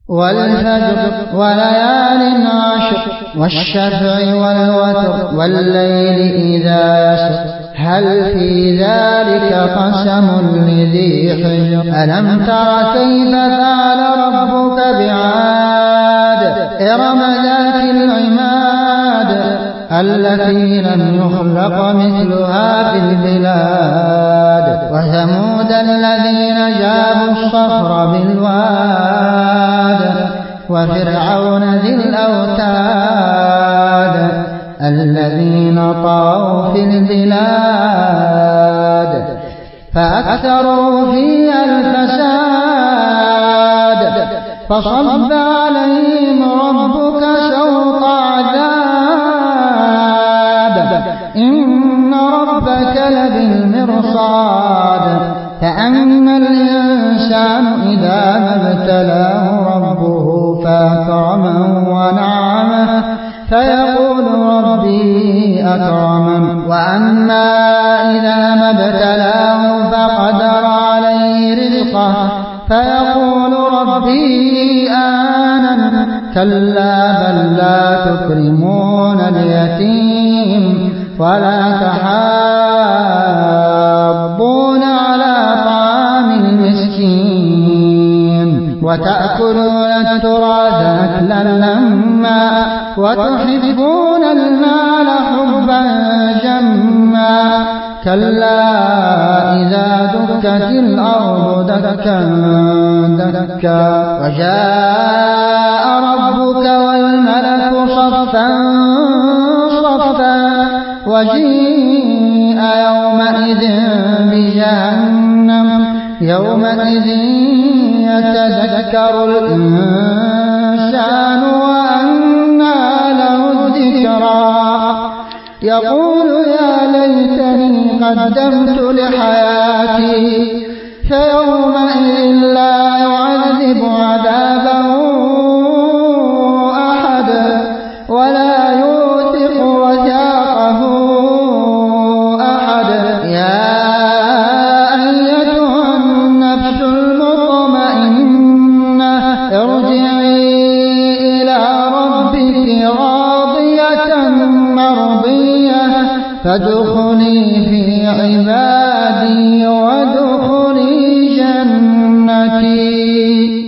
والفجر وليال عشر والشفع والوتر والليل إذا يسر هل في ذلك قسم لذي حجر ألم تر كيف فعل ربك بعاد إرم ذات العماد التي لم يخلق مثلها في البلاد وثمود الذين جابوا الصخر بالواد وفرعون ذي الأوتاد الذين طغوا في البلاد فأكثروا فيها الفساد فصب عليهم ربك سوط عذاب إن ربك لبالمرصاد فأما الإنسان إذا ما ابتلاه ربه فأكرمه ونعمه فيقول ربي أكرمن وأما إذا ما ابتلاه فقدر عليه رزقه فيقول ربي أهانن كلا بل لا تكرمون اليتيم ولا تحاضون على طعام المسكين وتأكلون التراث أكلا لما وتحبون المال حبا جما كلا إذا دكت الأرض دكا دكا وجاء ربك والملك صفا صفا وجيء يومئذ بجهنم يومئذ يتذكر الإنسان وأنى له الذكرى يقول يا ليتني قدمت لحياتي فيومئذ لا يعذب عذابه أحد ولا يوثق وثاقه أحد يا أيتها النفس المطمئنة ارجعي إلى ربك راضية مرضية فادخلي في عبادي